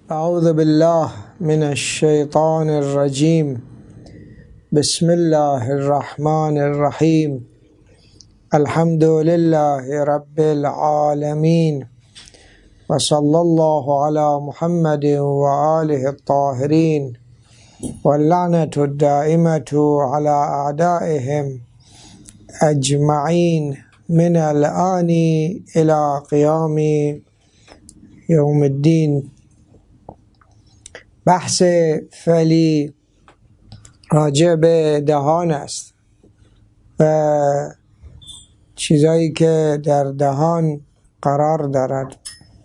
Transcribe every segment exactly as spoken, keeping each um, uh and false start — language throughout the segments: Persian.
أعوذ بالله من الشيطان الرجيم. بسم الله الرحمن الرحيم. الحمد لله رب العالمين، وصلى الله على محمد وآله الطاهرين، واللعنة الدائمة على أعدائهم أجمعين من الآن إلى قيام يوم الدين. بحث فعلی راجع به دهان است و چیزایی که در دهان قرار دارد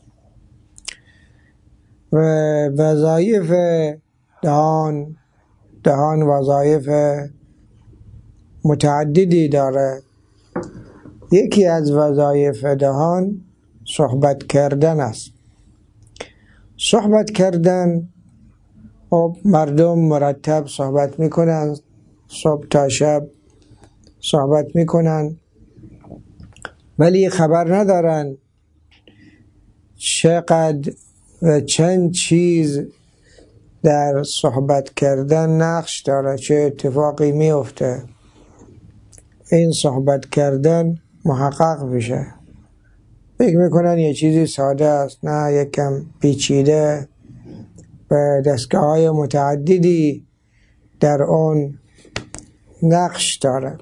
و وظایف دهان دهان وظایف متعددی داره. یکی از وظایف دهان صحبت کردن است. صحبت کردن، خب مردم مرتب صحبت میکنن، صبح تا شب صحبت میکنن، ولی خبر ندارن چقدر و چند چیز در صحبت کردن نقش داره، چه اتفاقی میفته این صحبت کردن محقق بشه. فکر میکنن یه چیزی ساده است، نه یکم پیچیده و دستگاه های متعددی در آن نقش داره.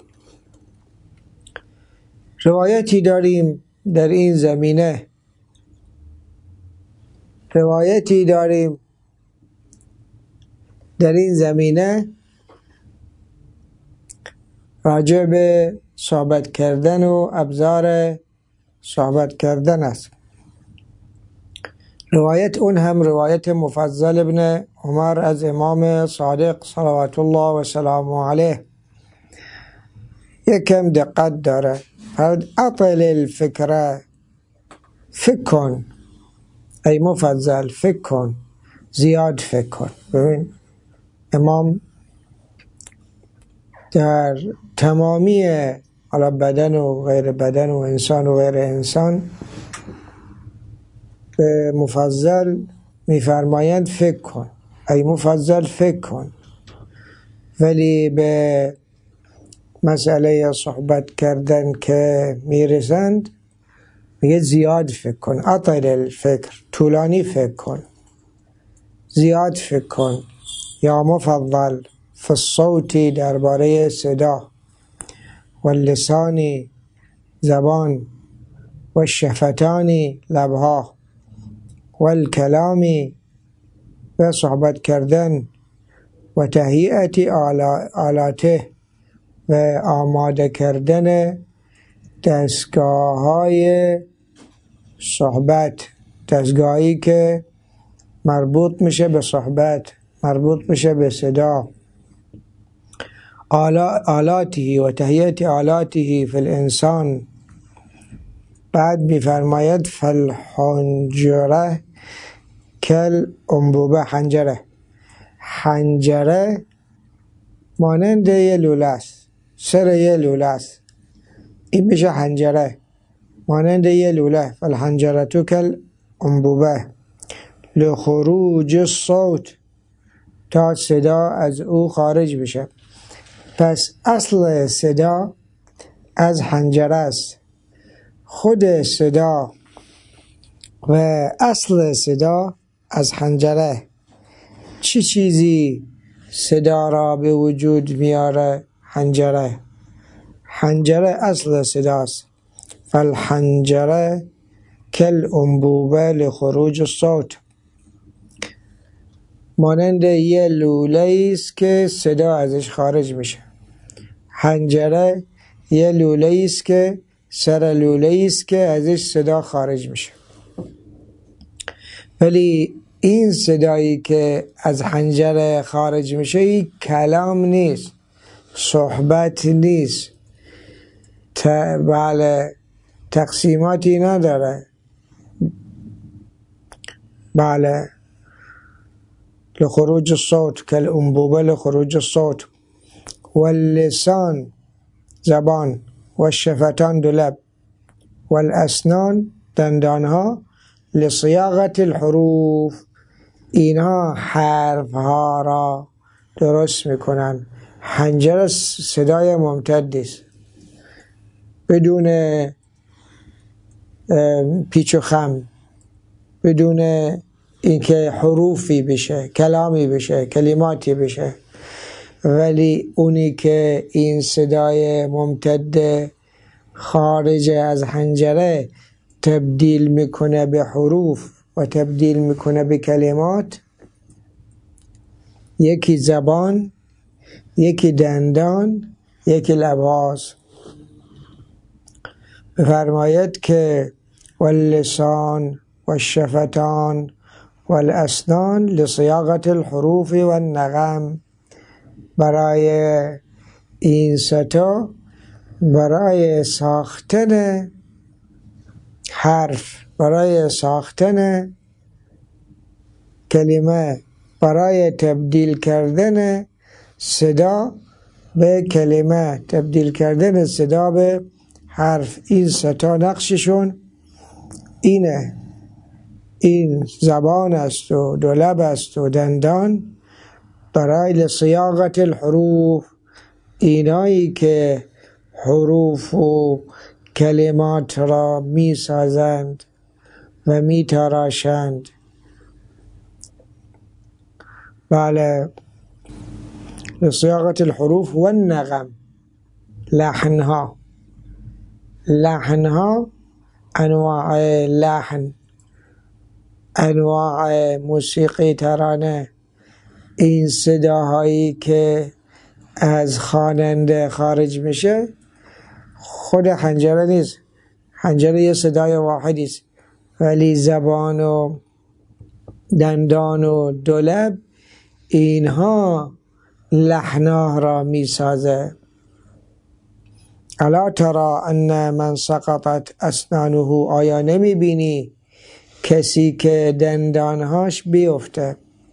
روایتی داریم در این زمینه روایتی داریم در این زمینه راجع به صحبت کردن و ابزار صحبت کردن است. روایت اون هم روایت مفضل ابن عمر از امام صادق صلوات الله و سلامه علیه. یکم دقت داره. اطل الفکره، فکر کن ای مفضل، فکر کن، زیاد فکر کن. ببین امام در تمامی حالا بدن و غیر بدن و انسان و غیر انسان به مفضل میفرمایند فکر کن ای مفضل، فکر کن. ولی به مسئله صحبت کردن که میرسند میگه زیاد فکر کن. اطل الفکر، طولانی فکر کن، زیاد فکر کن. یا مفضل فی الصوتی، درباره صدا، و لسانی زبان، و شفتانی لبها، و الکلامی و صحبت کردن، و تهیئت آلاته و آماده کردن دستگاه های صحبت، دستگاهی که مربوط میشه به صحبت، مربوط میشه به صدا. آلاتی و تهیئت آلاتی فی الانسان. بعد میفرماید فالحنجره کل انبوبه، حنجره حنجره مانند یه لوله است، سر یه لوله است، این میشه حنجره، مانند یه لوله. فالحنجره تو کل انبوبه لخروج الصوت، تا صدا از او خارج بشه. پس اصل صدا از حنجره است. خود صدا و اصل صدا از حنجره. چی چیزی صدا را به وجود میاره؟ حنجره. حنجره اصل صداست. فالحنجره کل انبوبه لخروج الصوت، مانند یه لوله است که صدا ازش خارج میشه. حنجره یه لوله است که سر لوله است که ازش صدا خارج میشه. ولی این صدایی که از حنجره خارج میشه این کلام نیست، صحبت نیست، بله تقسیماتی نداره. بله لخروج الصوت کل انبوبه لخروج الصوت، واللسان زبان، و الشفتان دو لب، والاسنان دندانها، لصیاغت الحروف اینها حرف ها را درست میکنن. حنجره صدای ممتدی است بدون پیچ و خم، بدون اینکه حروفی بشه، کلامی بشه، کلماتی بشه. ولی اونی که این صدای ممتد خارج از حنجره تبدیل میکنه به حروف و تبدیل میکنه به کلمات، یکی زبان، یکی دندان، یکی لباس. بفرماید که واللسان والشفتان والاسنان لصیاغة الحروف والنغم. برای این ستا، برای ساختن حرف، برای ساختن کلمه، برای تبدیل کردن صدا به کلمه، تبدیل کردن صدا به حرف، این ستا نقششون اینه. این زبان است و دو لب است و دندان برای لصیاغة الحروف، اینایی که حروف و کلمات را می سازند و می تراشند. بله، لصیاغة الحروف و النغم، لحنها. لحنها انواع لحن، انواع موسیقی ترانه، این صداهایی که از خواننده خارج میشه خود حنجره نیست. حنجره یه صدای واحدی است، ولی زبان و دندان و دو لب اینها لحنها را می سازه. الا ترى ان من سقطت اسنانه، آیا نمی بینی کسی که دندانهاش بیفته؟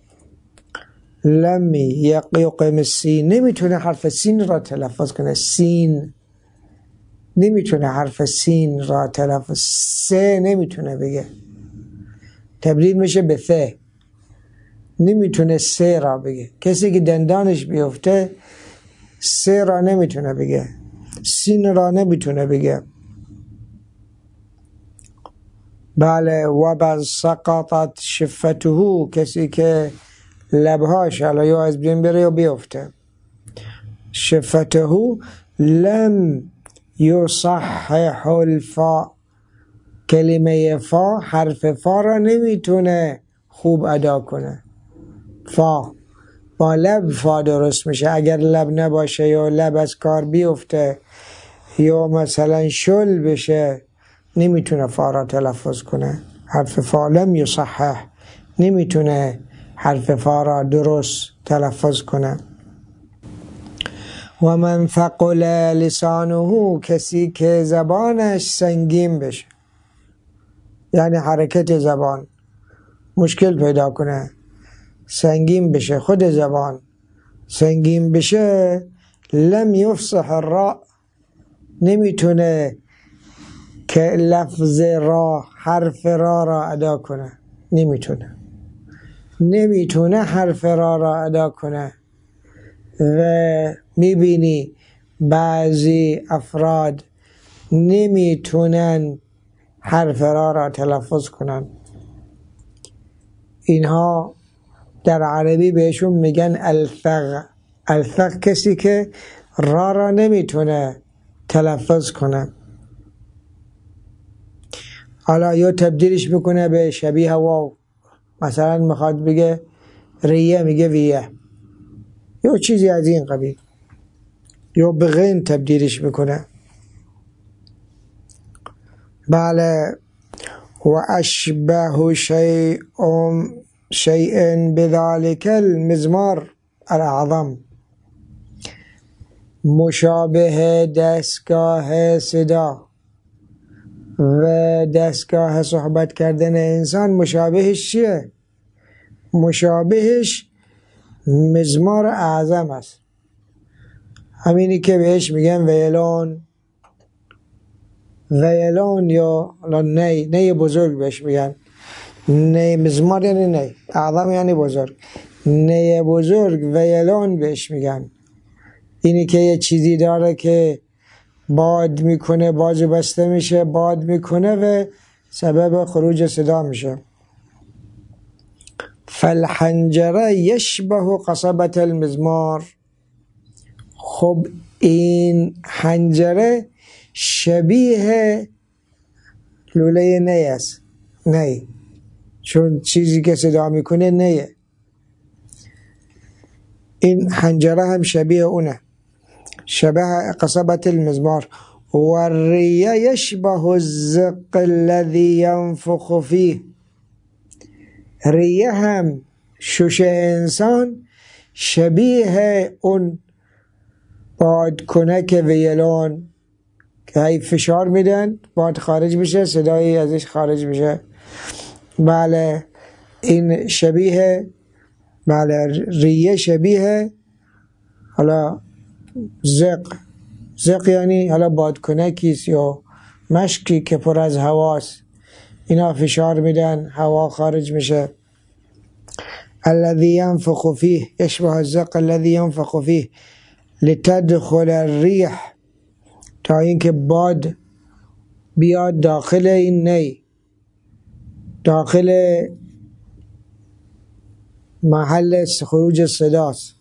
لم یقیم السین، نمیتونه حرف سین را تلفظ کنه. سین نمیتونه حرف سین را تلفظ، سه نمیتونه بگه، تبدیل میشه به ث، نمیتونه سه را بگه. کسی که دندانش بیفته سه را نمیتونه بگه، سین را نمیتونه بگه. بله، و بل سقطت شفته، کسی که لبهاش یا از بین بره یا بیفته. شفته لم یصحح الفا، کلمه فا، حرف فا را نمیتونه خوب ادا کنه. فا با لب فا درست میشه، اگر لب نباشه یا لب از کار بیفته یا مثلا شل بشه نمیتونه فا را تلفظ کنه. حرف فا لم یصحح، نمیتونه حرف فا را درست تلفظ کنه. و من ثقل لسانه، کسی که زبانش سنگین بشه، یعنی حرکت زبان مشکل پیدا کنه، سنگین بشه، خود زبان سنگین بشه، لم یفصح الراء، نمیتونه که لفظ را، حرف را را ادا کنه، نمیتونه نمیتونه حرف را را ادا کنه. و میبینی بعضی افراد نمیتونن حرف را را تلفظ کنن. اینها در عربی بهشون میگن الفغ. الفغ کسی که را را نمیتونه تلفظ کنه. حالا یا تبدیلش میکنه به شبیه واو، مثلا میخواد بگه ریه میگه ویه، یا چیزی از این قبیل، یا به غین تبدیلش میکنه. بله، و اشبه شیء شیء بذلك المزمار الاعظم، مشابه دستگاه صدا و دستگاه صحبت کردن انسان مشابهش چیه؟ مشابهش مزمار اعظم است، همینی که بهش میگن ویلون، ویلون یا نی نی بزرگ بهش میگن. نی مزمار یعنی نی، اعظم یعنی بزرگ. نی بزرگ ویلان بهش میگن. اینی که یه چیزی داره که باد میکنه، بازو بسته میشه، باد میکنه و سبب خروج صدا میشه. فالحنجره یشبه قصبة المزمار. خب این حنجره شبیه لوله نی است. نی، چون چیزی که صدا میکنه نیه. این حنجره هم شبیه اونه، شبه قصبة المزمار. والریه یشبه الزق الذي ينفخ فيه. ریه هم شش انسان شبیه اون بادکنک ویلون که هی فشار میدن باد خارج میشه، صدایی ازش خارج میشه. بله این شبیه، بله ریه شبیه حالا زق. زق یعنی حالا بادکنکیست یا مشکی که پر از هواست، اینا فشار میدن هوا خارج میشه. الذي ينفخ فيه يشبه الزق الذي ينفخ فيه لتدخل الريح، تا اینکه باد بیاد داخل این نی، داخل محل خروج صداست.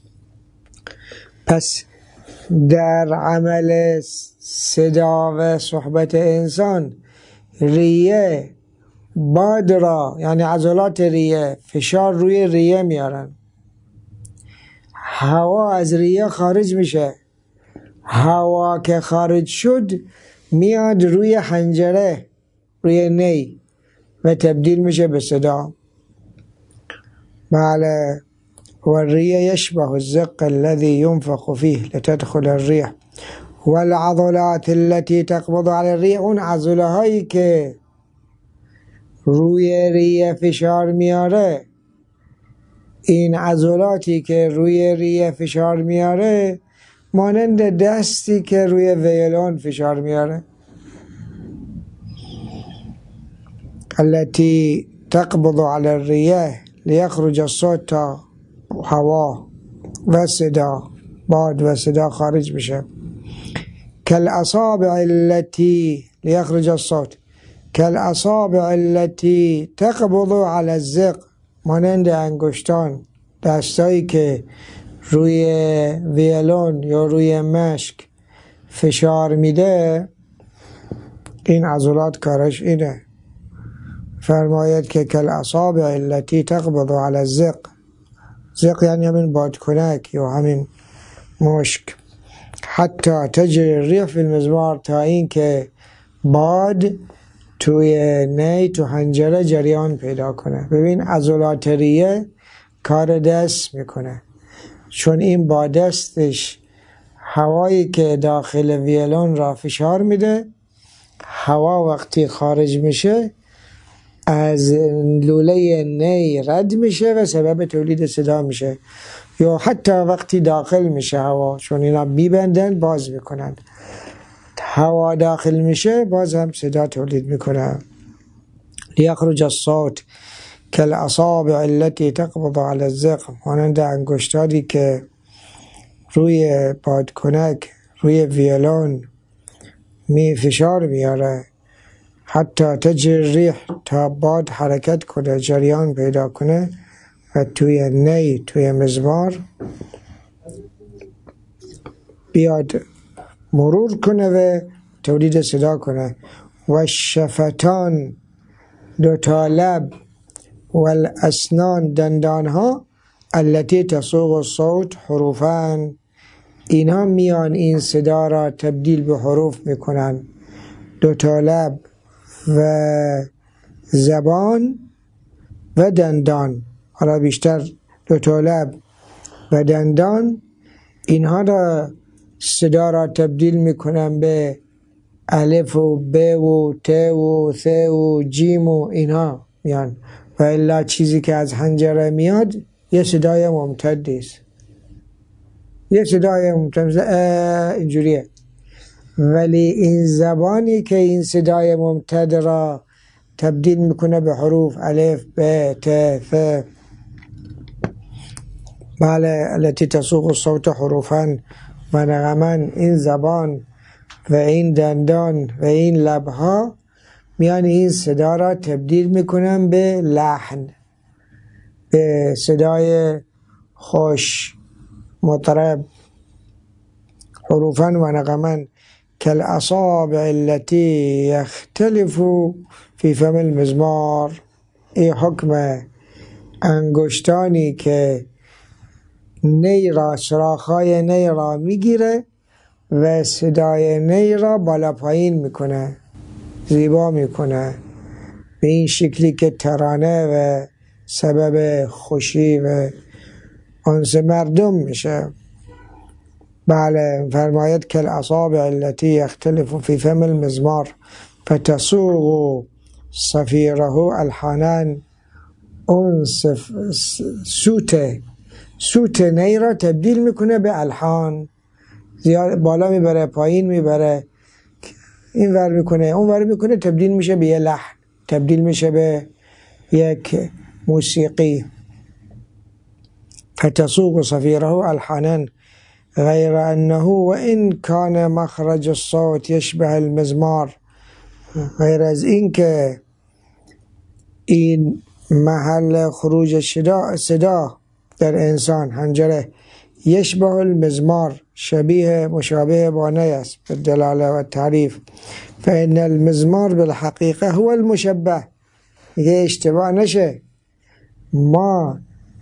پس در عمل صدا و صحبت انسان ریه باد را، یعنی عضلات ریه فشار روی ریه میارن، هوا از ریه خارج میشه، هوا که خارج شد میاد روی حنجره، روی نی و تبدیل میشه به صدا. بله والریه یشبه الزق الذي ينفخ فيه لتدخل الريح والعضلات التي تقبض على الريح. اون عضله هایی که روی ریه فشار میاره، این عضلاتی که روی ریه فشار میاره مانند دستی که روی ویولون فشار میاره. التي تقبض على الريح لیخرج الصوت، تا هوا و صدا، باد و صدا خارج بشه. كالأصابع التي لیخرج الصوت كالأصابع التي تقبض على الزق، مانند انگشتان، دستایی که روی ویولون یا روی مشک فشار میده. این عضلات کارش اینه. فرماید که كالأصابع التي تقبض على الزق، زق یعنی همین بادکنک یا همین مشک. حتی تجری الريح في المزمار، تا این که باد توی نی، تو حنجره جریان پیدا کنه. ببین عضلات ریه کار دست میکنه، چون این با دستش هوایی که داخل ویولون را فشار میده، هوا وقتی خارج میشه از لوله نی رد میشه و سبب تولید صدا میشه. یا حتی وقتی داخل میشه هوا، چون اینا میبندن باز میکنن، هوا داخل میشه باز هم صدا تولید میکنه. لیخرج الصوت كالأصابع التي تقبض على الزق، مانند انگشتانی که روی بادکنک، روی ویولون می فشار میاره. حتی تجری الريح، تا باد حرکت کنه، جریان پیدا کنه و توی نی، توی مزمار بیاد مرور کنه و تولید صدا کنه. و الشفتان، دوتا لب، و الاسنان، دندان ها، التي تصوغ الصوت حروفان، اینها میان این صدا را تبدیل به حروف میکنن. دوتا لب و زبان و دندان، حالا بیشتر دوتا لب و دندان، اینها را صدا را تبدیل میکنن به الف و ب و ت و ث و جیم و اینها میان. و الا چیزی که از حنجره میاد یه صدای ممتدی است، یه صدای ممتد اینجوریه. ولی این زبانی که این صدای ممتد را تبدیل میکنه به حروف الف ب ت ث. بله التي تسوق الصوت حروفا و نغما. این زبان و این دندان و این لبها میان این صدا را تبدیل میکنن به لحن، به صدای خوش مطرب. حروفا و نغما كالأصابع التي يختلف في فم المزمار. این حکم انگشتانی که نی را، سراخهای نی را میگیره و صدای نی را بالا پایین میکنه، زیبا میکنه به این شکلی که ترانه و سبب خوشی و انس مردم میشه. بله فرماید که الاصابع التي يختلف في فم المزمار فتسوق صفیره الحانان. اون سوت سوت نی را تبدیل میکنه به الحان، زیاد بالا میبره پایین میبره، این ور میکنه اون ور میکنه، تبدیل میشه به یه لحن، تبدیل میشه به یک موسیقی. فتسوق صفیره الحانا غیر انه وان کان مخرج الصوت یشبه المزمار. غیر از این که این محل خروج صدا صدا در انسان حنجره یشبه المزمار، شبیه مشابه با نی است به دلاله و تعریف. فان المزمار بالحقیقه هو المشبه. میگه اشتباه نشه، ما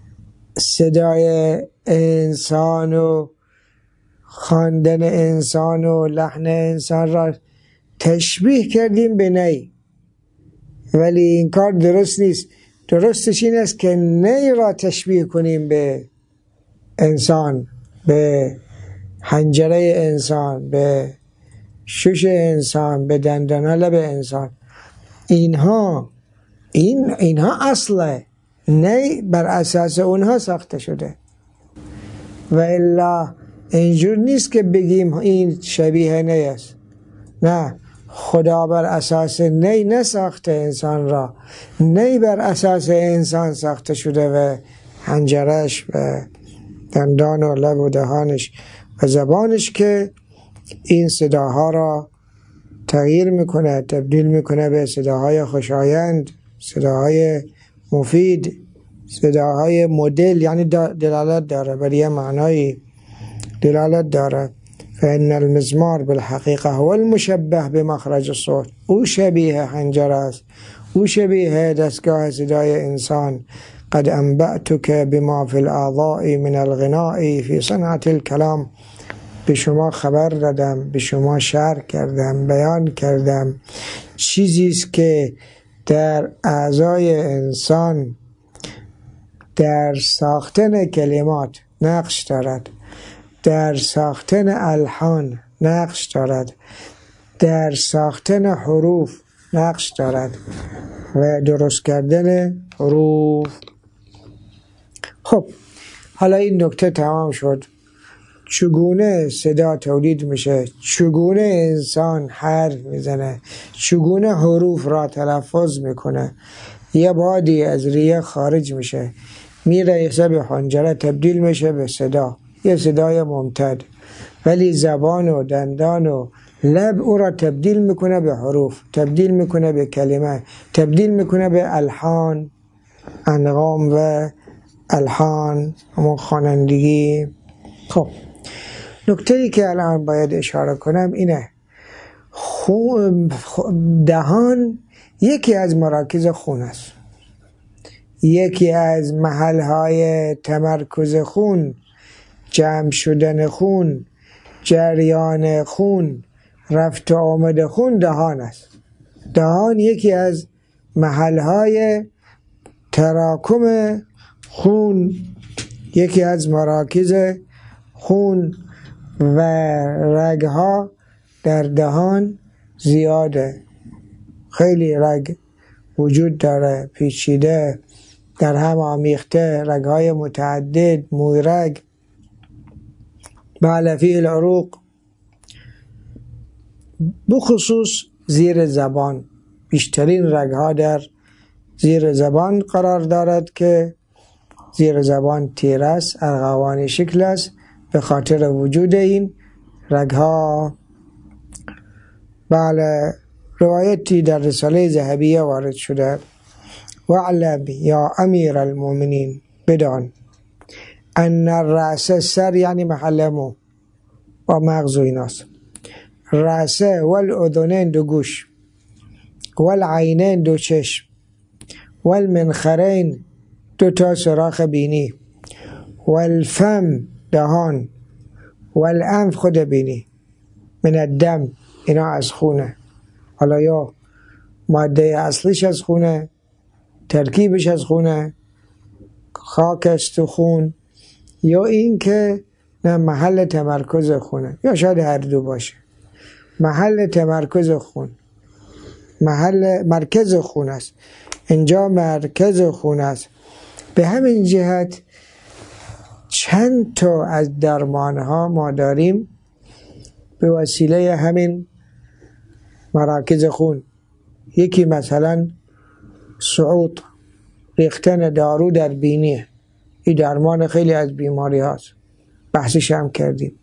صدای انسان و خواندن انسان و لحن انسان را تشبیه کردیم به نی، ولی این کار درست نیست. درستش این است که نی را تشبیه کنیم به انسان، به حنجره انسان، به شش انسان، به دندان لب انسان. اینها این اینها اصله، نی بر اساس اونها ساخته شده. و الا اینجور نیست که بگیم این شبیه نی است. نه، خدا بر اساس نی نساخته انسان را، نی بر اساس انسان ساخته شده و حنجرش و دندان و لب و دهانش و زبانش که این صداها را تغییر میکنه، تبدیل میکنه به صداهای خوشایند، صداهای مفید، صداهای مدل، یعنی دلالت داره بر یه معنای دلالت داره. فإن المزمار بالحقیقه هو المشبه بمخرج الصوت. او شبیه حنجره است، او شبیه دستگاه صدای انسان. قد انبأتك بما في الاعضاء من الغناء في صنعة الكلام. به شما خبر دادم، به شما شرح کردم، بیان کردم چیزی است که در اعضای انسان در ساختن کلمات نقش دارد، در ساختن الحان نقش دارد، در ساختن حروف نقش دارد و درست کردن حروف. خب حالا این نکته تمام شد. چگونه صدا تولید میشه، چگونه انسان حرف میزنه، چگونه حروف را تلفظ میکنه. یه بادی از ریه خارج میشه، میره حساب حنجره، تبدیل میشه به صدا، یه صدای ممتد، ولی زبان و دندان و لب او را تبدیل میکنه به حروف، تبدیل میکنه به کلمه، تبدیل میکنه به الحان، انغام و الحان، همون خوانندگی. خب نکته ای که الان باید اشاره کنم اینه، خون دهان یکی از مراکز خون است، یکی از محلهای تمرکز خون، جمع شدن خون، جریان خون، رفت و آمد خون دهان است. دهان یکی از محلهای تراکم خون، یکی از مراکز خون و رگها در دهان زیاده، خیلی رگ وجود داره، پیچیده، در هم آمیخته، رگهای متعدد، موی رگ. بله فی العروق، بخصوص زیر زبان بیشترین رگها در زیر زبان قرار دارد که زیر زبان تیر است، ارغوانی شکل است. به خاطر وجود این رگها بله روایتی در رساله ذهبیه وارد شده: وعلم یا امیر المؤمنین، بدان ان الرأس، سر یعنی محل مو و مغز و ایناست، رأس والاذنین دو گوش، والعینین دو چشم، والمنخرین دو تا سوراخ بینی، والفم دهان، والانف خود بینی، من الدم اینا از خونه. حالا یا ماده اصلیش از خونه، ترکیبش از خونه، خاک است و خون، یا این که نه محل تمرکز خونه، یا شاید هر دو باشه. محل تمرکز خون، محل مرکز خون است، اینجا مرکز خون است. به همین جهت چند تا از درمان ها ما داریم به وسیله همین مراکز خون. یکی مثلا صعود، ریختن دارو در بینی، این درمان خیلی از بیماری هاست، بحثش هم کردیم.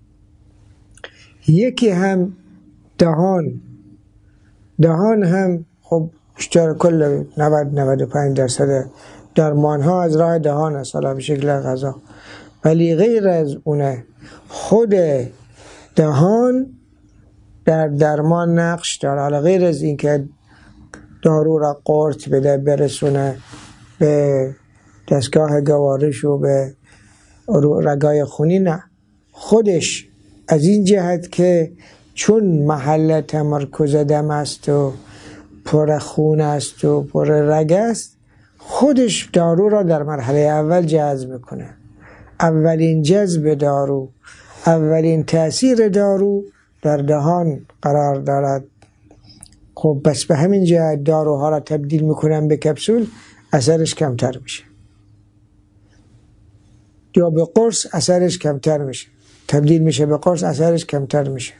یکی هم دهان، دهان هم خب بیشتر کل نود نود و پنج درصد درمان ها از راه دهان است، حالا به شکل غذا، ولی غیر از اونه خود دهان در درمان نقش داره. حالا غیر از این که دارو را قورت بده، برسونه به دستگاه گوارش و به رگای خونی، نه، خودش از این جهت که چون محل تمرکز دم است و پر خون است و پر رگ است، خودش دارو را در مرحله اول جذب میکنه. اولین جذب دارو، اولین تأثیر دارو در دهان قرار دارد. خب بس به همین جهت داروها را تبدیل میکنن به کپسول، اثرش کمتر میشه، یا به قرص اثرش کمتر میشه، تبدیل میشه به قرص اثرش کمتر میشه.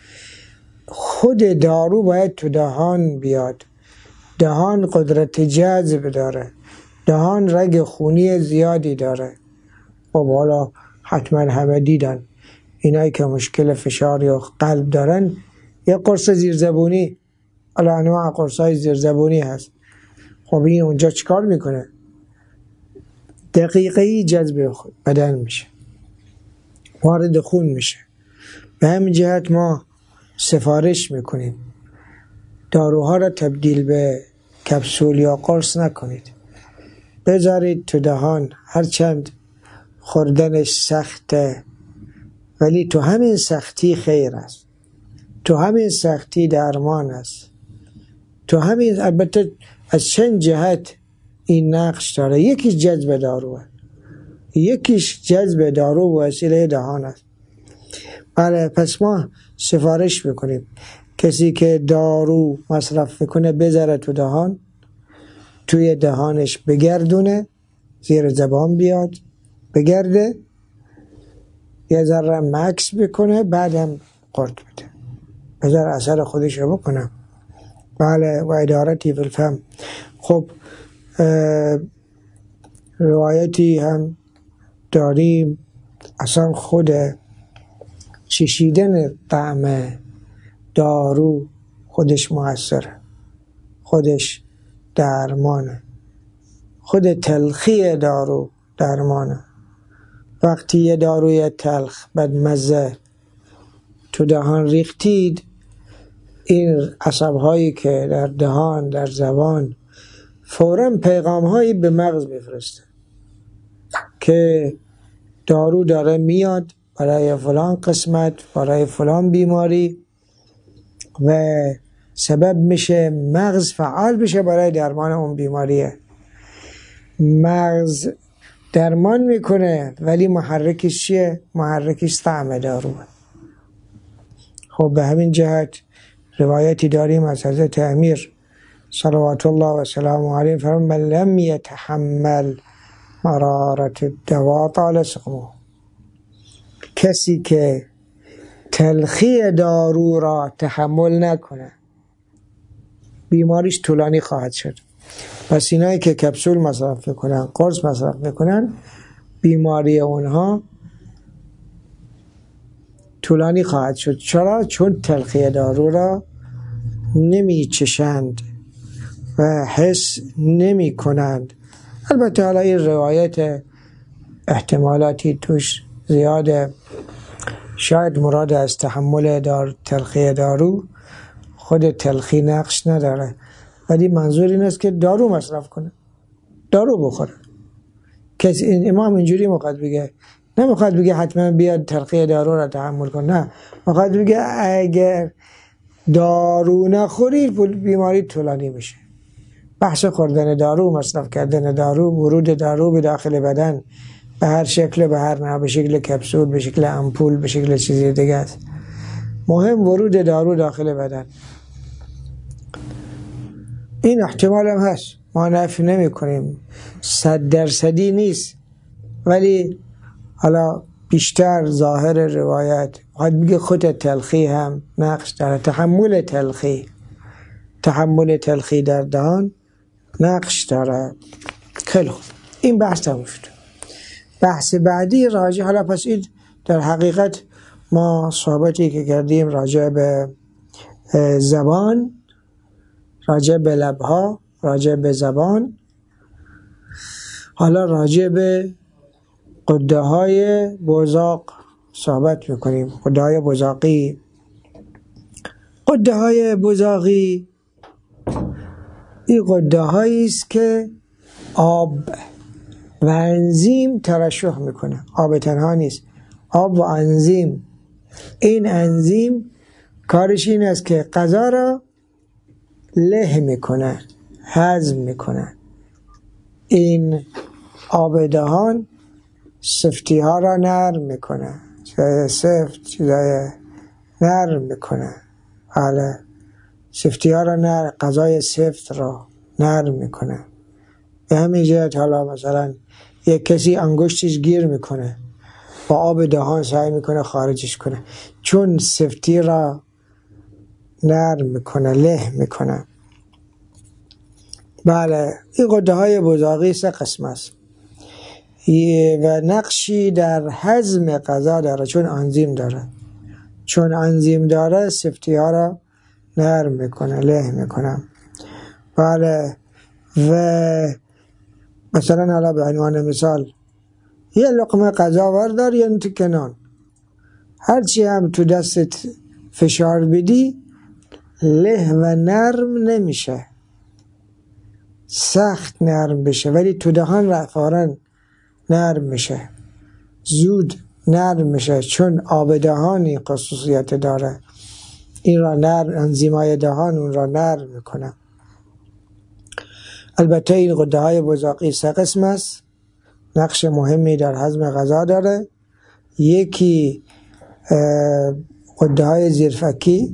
خود دارو باید تو دهان بیاد، دهان قدرت جذب داره، دهان رگ خونی زیادی داره. خب حالا حتما همه دیدن اینایی که مشکل فشار یا قلب دارن، یه قرص زیرزبونی، حالا انواع قرصای زیرزبونی هست، خب این اونجا چیکار میکنه؟ دقیقه‌ای جذب بدن میشه، وارد خون میشه. به همین جهت ما سفارش میکنیم داروها را تبدیل به کپسول یا قرص نکنید، بذارید تو دهان. هرچند خوردنش سخته، ولی تو همین سختی خیر است، تو همین سختی درمان است، تو همین. البته از چند جهت این نقش داره، یکیش جذب داروه، یکیش جذب دارو و وسیله دهان است. بله، پس ما سفارش میکنیم کسی که دارو مصرف میکنه بذاره تو دهان، توی دهانش بگردونه، زیر زبان بیاد بگرده، یه ذره مکس بکنه، بعدم قرط بده، بذار اثر خودش رو بکنه. بله، و ادارتی فی الفم. خب روایتی هم داریم، اصلا خود چشیدن طعم دارو خودش مؤثره، خودش درمانه، خود تلخی دارو درمانه. وقتی یه داروی تلخ بدمزه تو دهان ریختید، این عصب‌هایی که در دهان، در زبان، فوراً پیغام‌هایی به مغز میفرسته که دارو داره میاد برای فلان قسمت، برای فلان بیماری، و سبب میشه مغز فعال بشه برای درمان اون بیماریه. مغز درمان میکنه ولی محرکش چیه؟ محرکش طعم داروه. خب به همین جهت روایتی داریم از حضرت امیر صلوات الله و سلام علیه فرمان: من لم یتحمل مرارت الدوا طال سقمه. کسی که تلخی دارو را تحمل نکنه، بیماریش طولانی خواهد شد. پس اینایی که کپسول مصرف میکنن، قرص مصرف میکنن، بیماری اونها طولانی خواهد شد. چرا؟ چون تلخی دارو را نمی چشند و حس نمی کنند. البته حالا این روایت احتمالاتی توش زیاده، شاید مراد از تحمل دار تلخی دارو، خود تلخی نقش نداره، ولی منظور این است که دارو مصرف کنه، دارو بخوره. کسی این امام اینجوری میخواد بگه، نمیخواد بگه حتما بیاد تلخی دارو را تحمل کن، نه، میخواد بگه اگر دارو نخوری بیماری طولانی میشه. بحث خوردن دارو، مصرف کردن دارو، ورود دارو به داخل بدن به هر شکل، به هر نوع، به شکل کپسول، به شکل امپول، به شکل چیزی دیگه است. مهم ورود دارو داخل بدن. این احتمال هم هست، ما نفی نمی کنیم، صد درصدی نیست، ولی حالا بیشتر ظاهر روایت باید بگه خود تلخی هم نقش داره، تحمل تلخی تحمل تلخی در دهان نقش داره. خیلی خوب، این بحث تموم شد. بحث بعدی راجع، حالا پس این در حقیقت ما صحبتی که کردیم راجع به زبان، راجع به لبها، راجع به زبان، حالا راجع به غده های بزاق صحبت میکنیم. غده های بزاقی غده های بزاقی این غده هایی است که آب و انزیم ترشح میکنه. آب تنها نیست، آب و انزیم. این انزیم کارش این است که غذا را له میکنه، هضم میکنه. این آب دهان سفتی ها را نرم میکنه، چیزای سفت، چیزای نرم میکنه. حالا سفتی ها را نرم، غذای سفت را نرم میکنه. به همین جهت حالا مثلا یک کسی انگشتش گیر میکنه، با آب دهان سعی میکنه خارجش کنه، چون سفتی را نرم میکنه، له میکنه. بله، این غده های بزاقی سه قسم است و نقشی در هضم غذا داره، چون انزیم داره. چون انزیم داره سفتی ها را نرم میکنه، له میکنه. بله، و مثلا حالا به عنوان مثال یه لقمه غذا وردار یا تو کنان، هرچی هم تو دستت فشار بدی له و نرم نمیشه، سخت نرم بشه، ولی تو دهان فوراً نرم میشه، زود نرم میشه، چون آب دهانی خصوصیت داره. این را نرم، انزیمای دهان اون را نرم میکنه. البته این غده های بزاقی سه قسم است، نقش مهمی در هضم غذا داره. یکی غده های زیرفکی،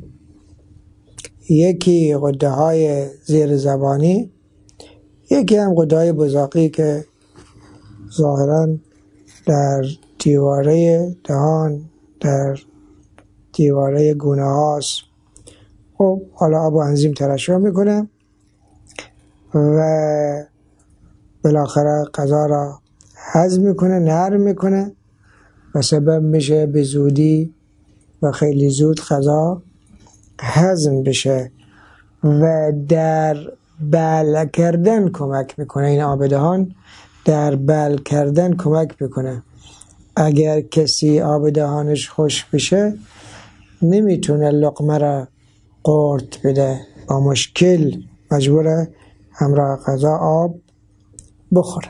یکی غده های زیر زبانی، یکی هم غده های بزاقی که ظاهراً در دیواره دهان، در دیواره گونه هاست. خب حالا آب و انزیم ترشح میکنه و بالاخره غذا را هضم میکنه، نرم میکنه و سبب میشه به زودی و خیلی زود غذا هضم بشه و در بلع کردن کمک میکنه. این آب دهان در بلع کردن کمک میکنه. اگر کسی آب دهانش خوش بشه نمیتونه لقمه را قورت بده، با مشکل مجبوره همراه غذا آب بخوره.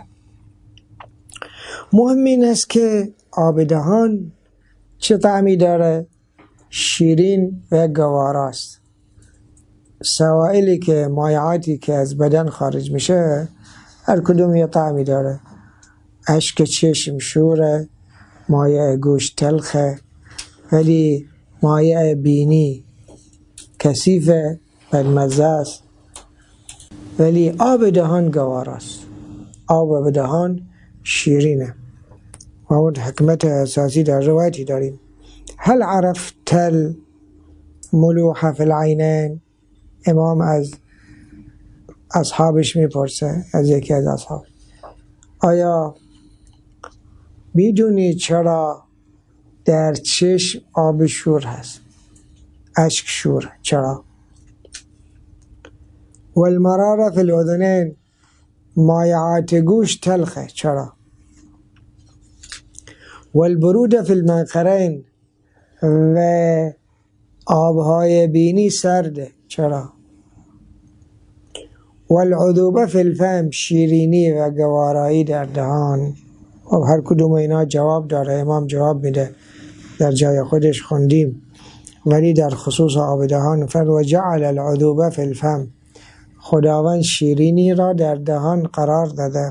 مهم این است که آب دهان چه طعمی داره؟ شیرین و گواراست. سوائلی که مایعاتی که از بدن خارج میشه هر کدوم یه طعمی داره. اشک چشم شوره، مایع گوش تلخه، ولی مایع بینی کثیفه، بدمزه است. ولی آب دهان گواراست، آب دهان شیرینه. و اون حکمت اساسی در روایتی داریم: هل عرفت الملوح فی العینین؟ امام از اصحابش میپرسه از یکی از اصحاب، آیا میدونی چرا در چشم آب شور هست؟ اشک شور. چرا؟ والمراره فی الاذنین، مایعات گوش تلخه. چرا؟ والبرود فی المنخرین، و آبهای بینی سرده. چرا؟ والعذوبه فی الفم، شیرینی و گوارایی در دهان. خب هر کدوم اینا جواب داره، امام جواب میده، در جای خودش خوندیم، ولی در خصوص آب دهان فرد و جعل العذوبه فی الفم، خداوند شیرینی را در دهان قرار داده.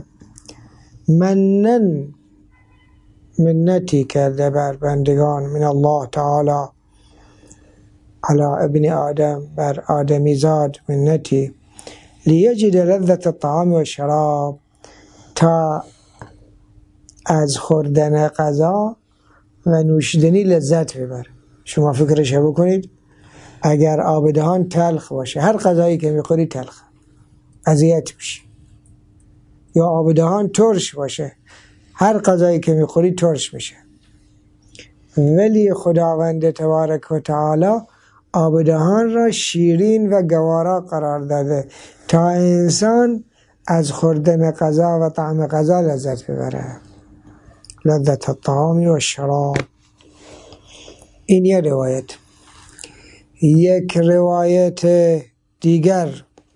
منن، منتی کرده بر بندگان، من الله تعالی علی ابن آدم، بر آدمی زاد منتی، لیجد لذت الطعام و شراب، تا از خوردن غذا و نوشیدنی لذت ببر. شما فکرش بکنید، اگر آب دهان تلخ باشه، هر غذایی که میخوری تلخ، اذیت میشی. یا آب دهان ترش باشه، هر غذایی که میخوری ترش میشه. ولی خداوند تبارک و تعالی آب دهان را شیرین و گوارا قرار داده تا انسان از خوردن غذا و طعم غذا لذت ببره. لذت الطعام و شراب. این یه روایت. یک روایت دیگر،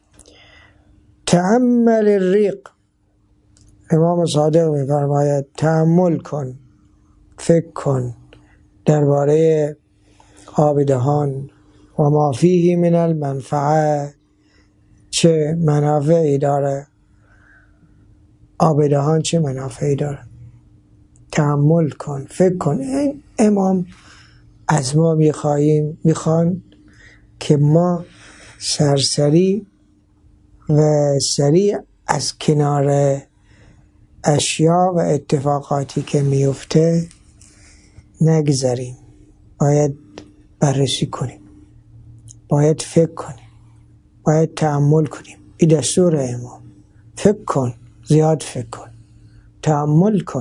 تأمل الریق، امام صادق می‌فرماید تأمل کن، فکر کن درباره آب دهان و ما فیه من المنفعه، چه منافعی داره آب دهان، چه منافعی داره. تأمل کن، فکر کن. این امام از ما میخواییم میخوان که ما سرسری و سریع از کنار اشیا و اتفاقاتی که میفته نگذریم. باید بررسی کنیم، باید فکر کنیم، باید تأمل کنیم. این دستور امام. فکر کن، زیاد فکر کن، تأمل کن.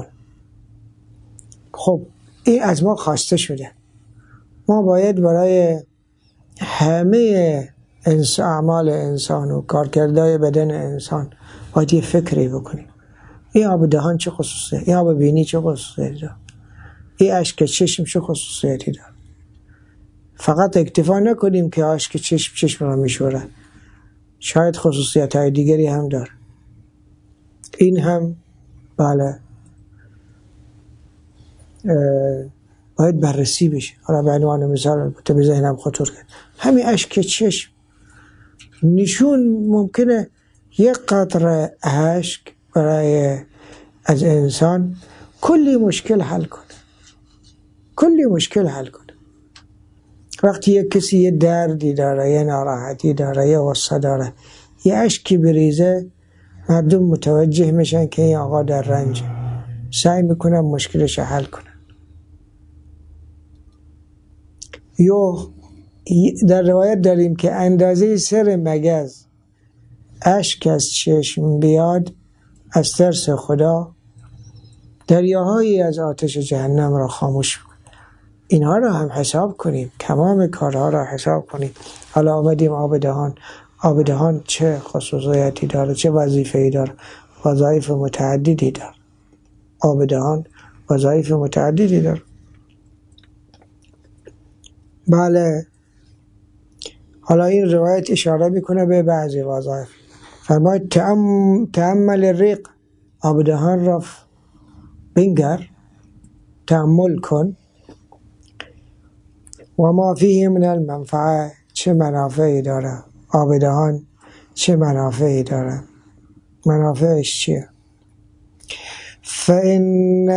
خب این از ما خواسته شده. ما باید برای همه انس اعمال انسان و کارکردهای بدن انسان باید یه فکری بکنیم. این آب دهان چه خصوصیه؟ این آب بینی چه خصوصیتی داره؟ این اشک چشم چه خصوصیتی داره؟ فقط اکتفا نکنیم که اشک چشم چشم را میشوره، شاید خصوصیت های دیگری هم داره. این هم بله باید بررسی بشه. حالا به عنوان مثال البته به ذهنم خطور کرد، همین اشک چشم نشون ممکنه یک قطره اشک برای از انسان کلی مشکل حل کنه، کلی مشکل حل کنه. وقتی یک کسی یه دردی داره، یه ناراحتی داره، یه غصه داره، یه اشکی بریزه، مردم متوجه میشن که این آقا در رنجه، سعی میکنن مشکلش حل کنن. یا در روایت داریم که اندازه سر مگز اشک از چشم بیاد از ترس خدا، دریاهایی از آتش جهنم را خاموش کنه. اینها را هم حساب کنیم، تمام کارها را حساب کنیم. حالا آمدیم آب دهان. آب دهان چه خصوصیتی داره، چه وظیفه‌ای داره؟ وظایف متعددی داره. آب دهان وظایف متعددی داره. بله، حالا این روایت اشاره میکنه به بعضی وظایف. فرماید تأم... تأمل الریق، آب دهان را بنگر، تأمل کن. و ما فیه من المنفعه، چه منافعی داره آب دهان، چه منافعی داره؟ منافعش چیه؟ فإن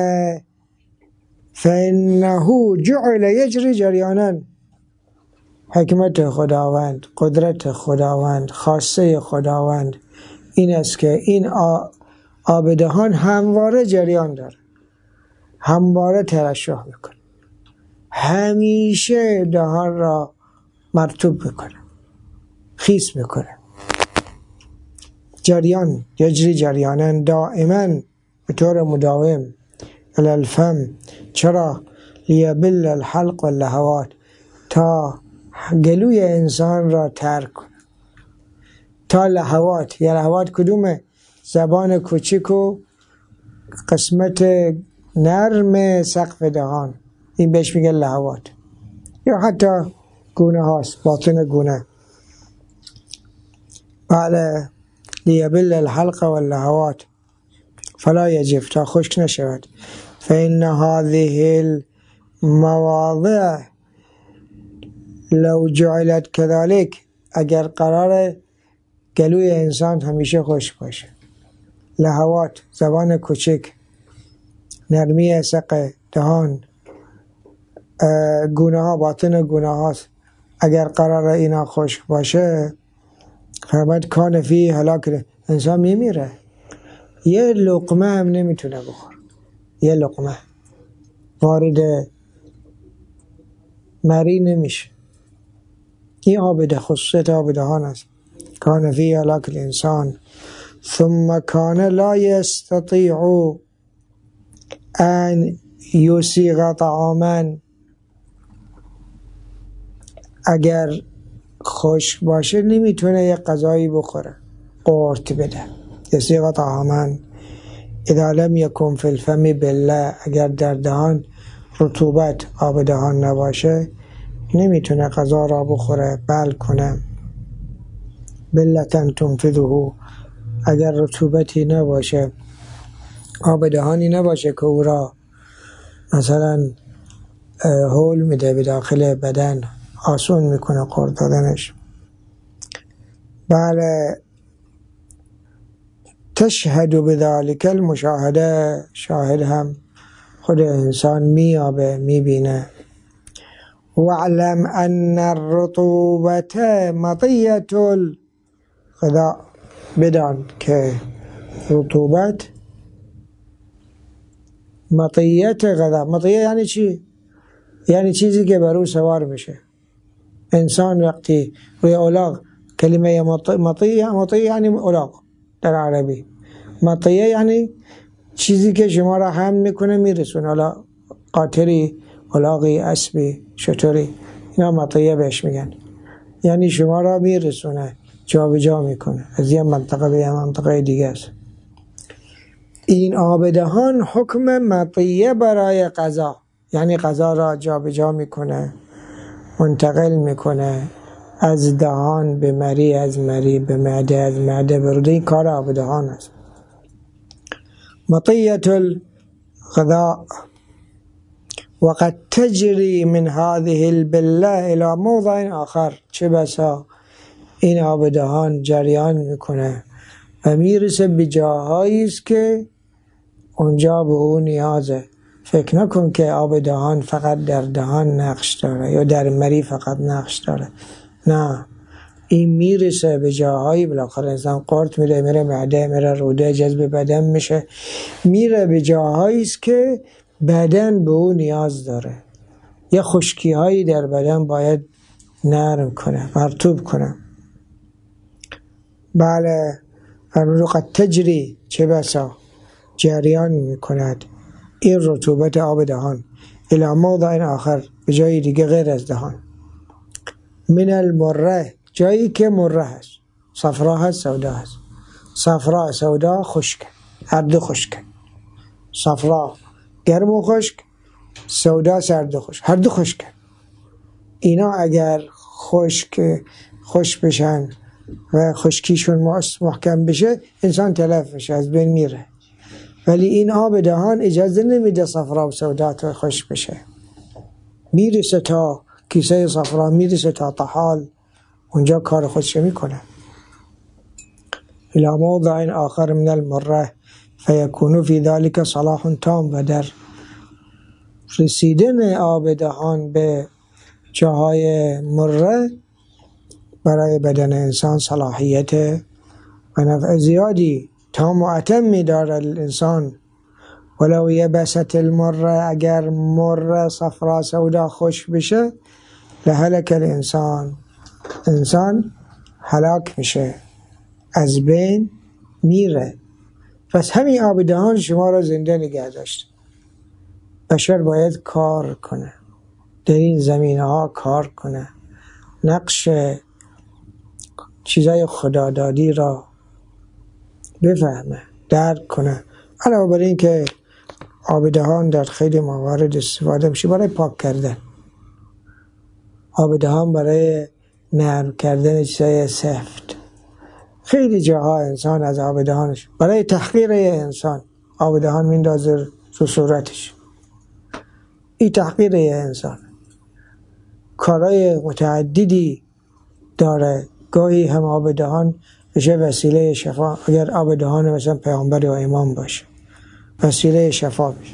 فإنه جعل یجری جریانا، حکمت خداوند، قدرت خداوند، خاصه خداوند این است که این آب دهان همواره جریان داره، همواره ترشح میکنه، همیشه دهان را مرطوب میکنه، خیس میکنه. جریان، یجری جریانن، دائما به طور مداوم، الالفم، چرا؟ لیبل الحلق و اللهوات، تا گلوی انسان را ترک کنه. تا لهوات، یا لهوات کدومه؟ زبان کوچیک و قسمت نرم سقف دهان، این بهش میگه لهوات. یا حتی گونه هاست، باطن گونه. بله، لیبل الحلق و اللهوات فلا یجف، تا خشک نشود. فإن هذه المواضع لو جعلت كذلك، اگر قرار گلوی انسان همیشه خشک باشه، لهوات زبان کوچک، نرمی سقف دهان، گونه ها، باطن گونه هاست، اگر قرار اینا خشک باشه، فرمود کان فی هلاک، انسان میمیره. یه لقمه هم نمیتونه بخور، یه لقمه وارد مری نمیشه. این آب خصوصیت آب دهان است. کان فی هلاک الانسان ثم کان لا یستطیع ان یسیغ طعاما، اگر خشک باشه نمیتونه یه غذایی بخوره، قورت بده. یسیغ طعاما اذا لم یکن فی الفم بالله، اگر در دهان رطوبت آب دهان نباشه نمیتونه غذا را بخوره، بل کنه. بلتن تنفذه، اگر رطوبتی نباشه، آب دهانی نباشه که او را مثلا هول میده به داخل بدن، آسون میکنه قورت دادنش. بله، تشهد بذلك المشاهده، شاهد هم خود انسان میابه، میبینه. واعلم ان الرطوبت مطیة الغذاء، بدان که رطوبت مطیت غذا. مطیه یعنی چی؟ یعنی چیزی که بر او سوار میشه. انسان وقتی روی الاغ، کلمه مطیه، مطیه یعنی الاغ در عربی. مطیه یعنی چیزی که شما را هم میکنه میرسونه، حالا قاطری، الاغی، اسبی، شتری، اینا مطیه بهش میگن. یعنی شما را میرسونه، جا به جا میکنه، از یه منطقه به یه منطقه دیگه است. این آب دهان حکم مطیه برای غذا، یعنی غذا را جا به جا میکنه، منتقل میکنه از دهان به مری، از مری به معده، از معده به روده. این کار آب دهان است. مطیة الغذاء وقد تجری من هذه البله الى موضع آخر، چه بسا این آب دهان جریان میکنه و میرسه به جاهایی است که اونجا به اون نیازه. فکر نکن که آب دهان فقط در دهان نقش داره یا در مری فقط نقش داره، نه، این میرسه به جاهایی، بالاخره انسان قورت میره، میره معده، میره روده، جذب بدن میشه، میره به جاهایی است که بدن به اون نیاز داره. یه خشکی هایی در بدن باید نرم کنه، مرطوب کنه. بله، قد تجری، چه بسا جریان میکند این رطوبت آب دهان الی موضع آخر، به جای دیگه غیر از دهان. من المره، جایی که مره هست، صفرا هست، سودا هست. صفرا سودا خشک، هر دو خشک. صفرا گرم و خشک، سودا سرد و خشک، هر دو خشک. اینا اگر خشک خشک بشن و خشکیشون محکم بشه، انسان تلف میشه، از بین میره. ولی این آب دهان اجازه نمیده صفرا و سودا تا خشک بشه، میرسه تا کیسه صفرا، میرسه تا طحال، اونجا کار خودش میکنه. الى موضع آخر من المره فیکون فی ذلك صلاح تام، و در رسیدن آب دهان به جاهای مره برای بدن انسان صلاحیت و نفع زیادی تام و اتمی داره الانسان. ولو یبست المره، اگر مره صفرا سودا خشک بشه، لهلك الانسان، انسان هلاک میشه، از بین میره. پس همین آب دهان شما را زنده نگه داشته. بشر باید کار کنه، در این زمینه ها کار کنه، نقش چیزای خدادادی را بفهمه، درک کنه. علاوه بر این که آب دهان در خیلی موارد استفاده میشه برای پاک کردن، آب دهان برای نرم کردن چیزای سفت. خیلی جاها انسان از آب دهانش برای تحقیر انسان آب دهان میندازه تو صورتش. این تحقیر انسان کارهای متعددی داره. گاهی هم آب دهان بشه وسیله شفا، اگر آب دهان مثلا پیامبر یا امام باشه وسیله شفا بشه.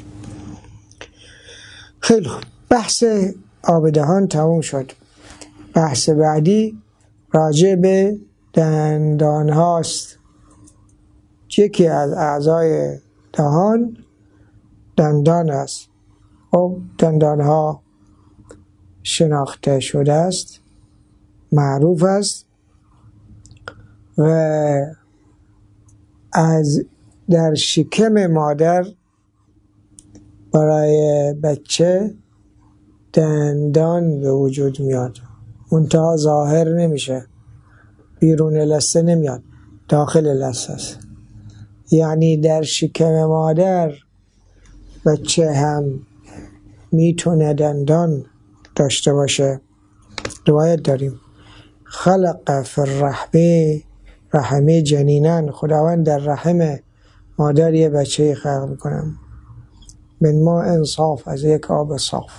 خیلی خوب، بحث آب دهان تموم شد. بحث بعدی راجع به دندان هاست. یکی از اعضای دهان دندان است. خب دندان ها شناخته شده است، معروف است و از در شکم مادر برای بچه دندان به وجود میاد، منتها ظاهر نمیشه، بیرون لثه نمیاد، داخل لثه است. یعنی در شکم مادر بچه هم میتونه دندان داشته باشه. روایت داریم خلق فی الرحم رحمه جنینان، خداوند در رحم مادر یه بچه خلق میکنم من ما انصاف، از یک آب صاف.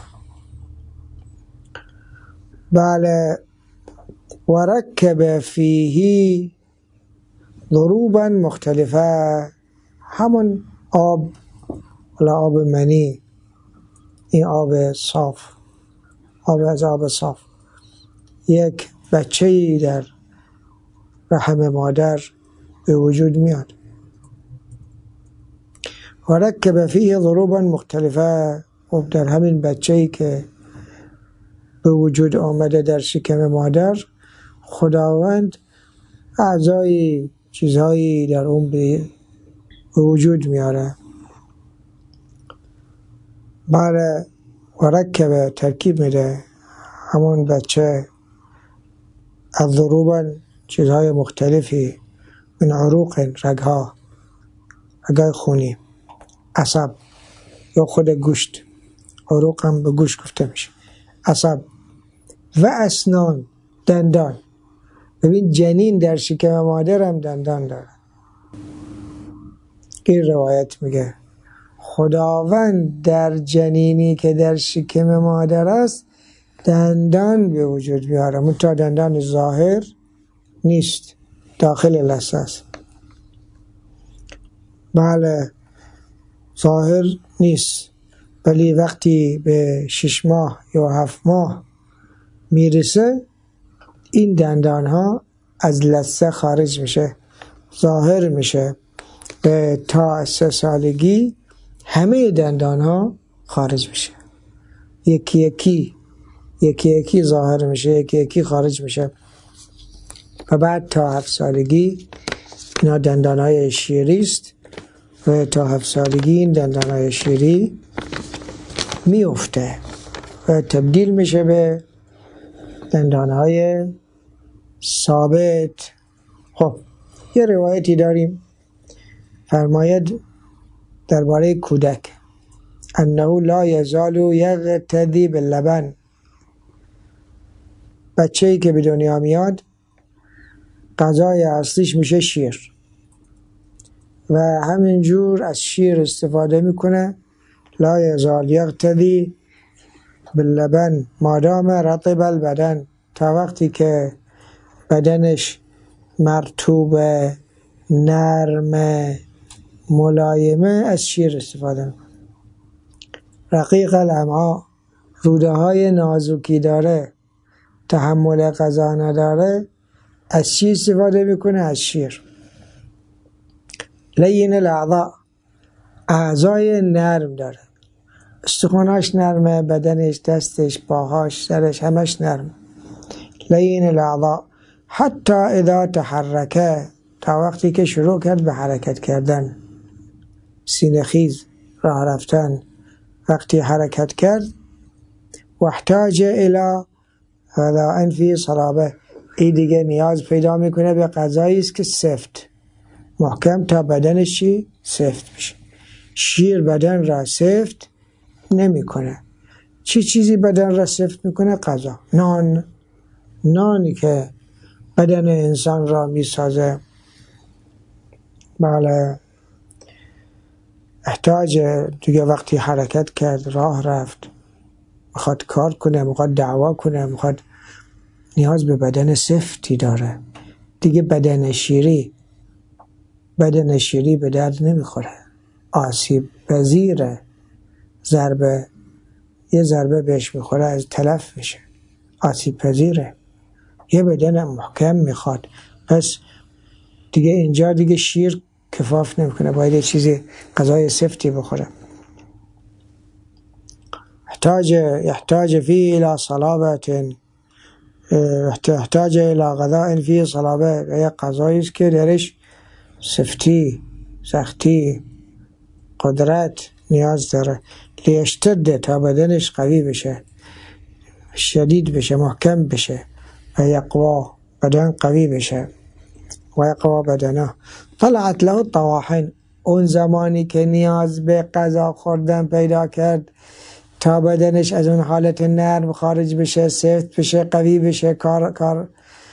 بله. ورکب فیه ضروبا مختلفه، همون آب ولا آب منی، این آب صاف، آب از آب صاف، یک بچه‌ای در رحم مادر به وجود میاد. ورکب فیه ضروبا مختلفه، و در همین بچه‌ای که به وجود آمده در شکم مادر، خداوند اعضای چیزهایی در اون به وجود میاره. برای ورکب ترکیب میده همون بچه از ضروبا چیزهای مختلفی، من عروق، رگها، رگای خونی، عصب یا خود گوشت، عروق هم به گوشت گفته میشه، عصب و اسنان، دندان. ببین جنین در شکم مادر هم دندان داره. این روایت میگه خداوند در جنینی که در شکم مادر است دندان به وجود بیاره، منتها دندان ظاهر نیست، داخل لثه است. بله ظاهر نیست، ولی وقتی به شش ماه یا هفت ماه میرسه این دندان ها از لثه خارج میشه، ظاهر میشه. به تا سه سالگی همه دندان ها خارج میشه، یکی یکی یکی یکی ظاهر میشه، یکی یکی خارج میشه. و بعد تا هفت سالگی اینا دندان های شیری است و تا هفت سالگی این دندان های شیری میفته و تبدیل میشه به دندان های ثابت. خب یه روایتی داریم فرماید درباره کودک انه لا یزال یغتدی باللبن، بچه‌ای که به دنیا میاد غذای اصلیش میشه شیر و همینجور از شیر استفاده میکنه. لا یزال یغتدی باللبن مادام رطب البدن، تا وقتی که بدنش مرطوب، نرم، ملایمه از شیر استفاده میکنه. رقیق الامعاء، روده های نازکی داره، تحمل غذا نداره، از چی استفاده میکنه؟ از شیر. لین الاعضاء، اعضای نرم داره، استخواناش نرمه، بدنش، دستش، پاهاش، سرش، همش نرمه. لین الاعضاء حتی اذا تحرکه، تا وقتی که شروع کرد به حرکت کردن، سینه خیز راه رفتن، وقتی حرکت کرد واحتاج الى غذاء فی صلابه، این دیگه نیاز پیدا میکنه به غذایی است که سفت محکم تا بدنش چی؟ سفت بشه. شیر بدن را سفت نمیکنه. چی چیزی بدن را سفت میکنه؟ غذا، نان، نانی که بدن انسان را میسازه. بله، احتاج دیگه وقتی حرکت کرد، راه رفت، میخواد کار کنه، میخواد دعوا کنه، میخواد، نیاز به بدن سفتی داره دیگه. بدن شیری بدن شیری به درد نمیخوره، آسیب پذیره، ضربه یه ضربه بهش میخوره از تلف میشه، آسیب پذیره. یه بدن محکم میخواد. پس دیگه اینجا دیگه شیر کفاف نمیکنه، باید یه چیزی غذای سفتی بخوره. احتاج احتاج فی الى صلابه، احتاج الى غذاء فی صلابه، یه غذایی است که درش سفتی، سختی، قدرت نیاز داره. لیشتد، تا بدنش قوی بشه، شدید بشه، محکم بشه. و یقوا، بدن قوی بشه. و یقوا بدنه. طلعت له الطواحن، اون زمانی که نیاز به غذا خوردن پیدا کرد تا بدنش از اون حالت نرم خارج بشه، سفت بشه، قوی بشه، کار کار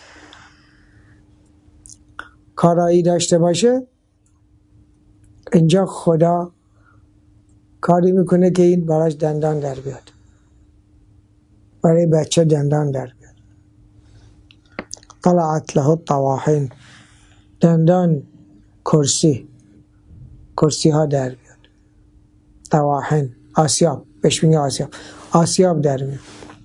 کارایی داشته باشه، اینجا خدا کاری میکنه که این براش دندان در بیاد، برای بچه دندان در بیاد. طلعت له الطواحن، دندان، کرسی کرسی ها در بیاد. طواحن، آسیاب، بهش میگه آسیاب، آسیاب در میاد.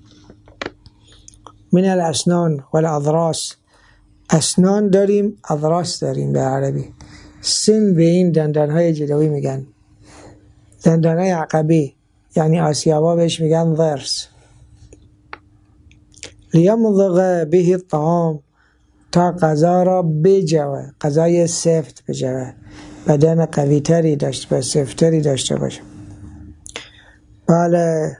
من الاسنان والاضراس، اسنان داریم، اضراس داریم به عربی. سن به این دندان های جلوی میگن، دندان های عقبی یعنی آسیابا بهش میگن ضرس. لیمضغ به الطعام، تا غذا را بجوه، غذای سفت بجوه، بدن قوی تری داشته باشه، سفت تری داشته باشه. بله،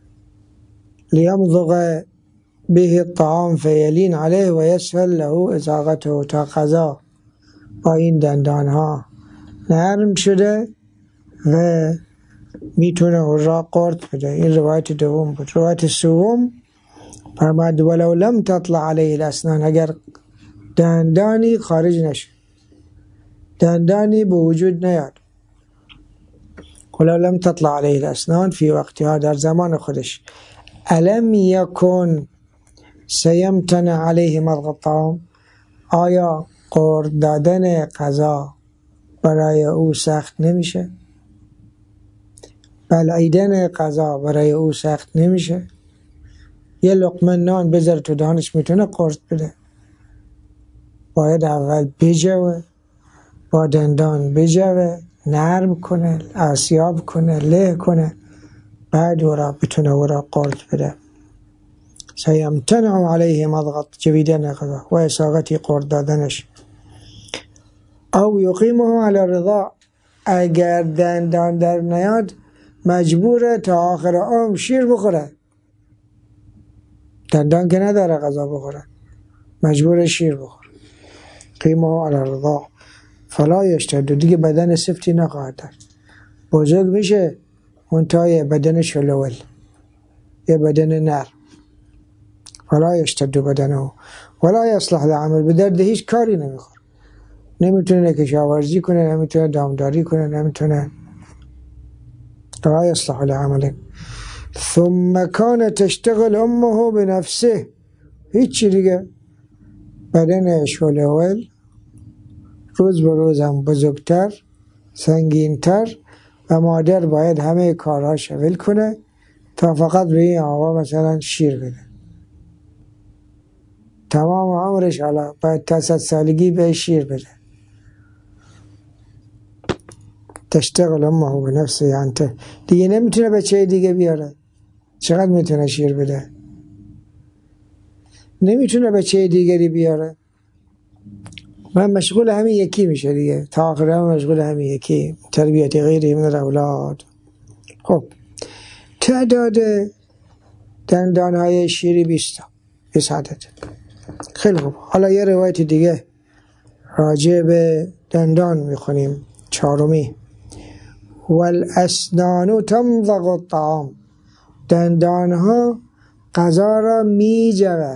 لیمضغ به الطعام فیلین علیه و یسهل له ازاغته، تا غذا با این دندان ها نرم شده و میتونه اون را قرط بده. این روایت دوم بود. روایت سوم فرمود ولو لم تطلع علیه الاسنان، اگر دندانی خارج نشه، دندانی به وجود نیاد. ولو لم تطلع علیه الاسنان فی وقتها، در زمان خودش. الم یکن سیمتنع علیه مضغ الطعام، آیا قرط دادن غذا برای او سخت نمیشه؟ بلعیدن غذا برای او سخت نمیشه؟ یه لقمه نان بذاره تو دهانش میتونه قرط بده؟ باید اول بجوه، با دندان بجوه، نرم کنه، آسیاب کنه، له کنه، بعد او را بتونه او را قرط بده. سیمتنع علیه مضغ جویدن غذا و اساغتی قرط دادنش. او یقیمه علی رضا، اگر دندان در نیاد مجبوره تا آخر عمر شیر بخوره، دندان که نداره غذا بخوره، مجبور شیر بخوره. قیمه علی رضا فلا یشتد، دیگه بدن سفتی نخواهد داشت، بزرگ میشه منتهای بدن شلول، یه بدن نر. فلا یشتد بدنه ولا یصلح لعمل، به درد هیچ کاری نمیخوره، نمیتونه کشاورزی کنه، نمیتونه دامداری کنه، نمیتونه. لا یصلح لعمل. ثم کان تشتغل امه بنفسه، هیچی دیگه، بدن شلول روز به روز هم بزرگتر، سنگینتر، و مادر باید همه کارها شغل کنه تا فقط به این آقا مثلا شیر بده. تمام عمرش حالا باید تا صد سالگی به شیر بده. تشتغل امه بنفسه، یعنی دیگه نمیتونه بچه دیگه بیاره. چقدر میتونه شیر بده؟ نمیتونه بچه دیگری بیاره. من مشغول همین یکی میشه دیگه، تا آخر هم مشغول همین یکی، تربیت غیری من الاولاد. خب تعداد دندانهای شیری بیست بیست عدد. خیلی خوب. حالا یه روایت دیگه راجع به دندان میخونیم، چهارمی. والاسنان تمضغ الطعام، دندانها غذا را میجوه،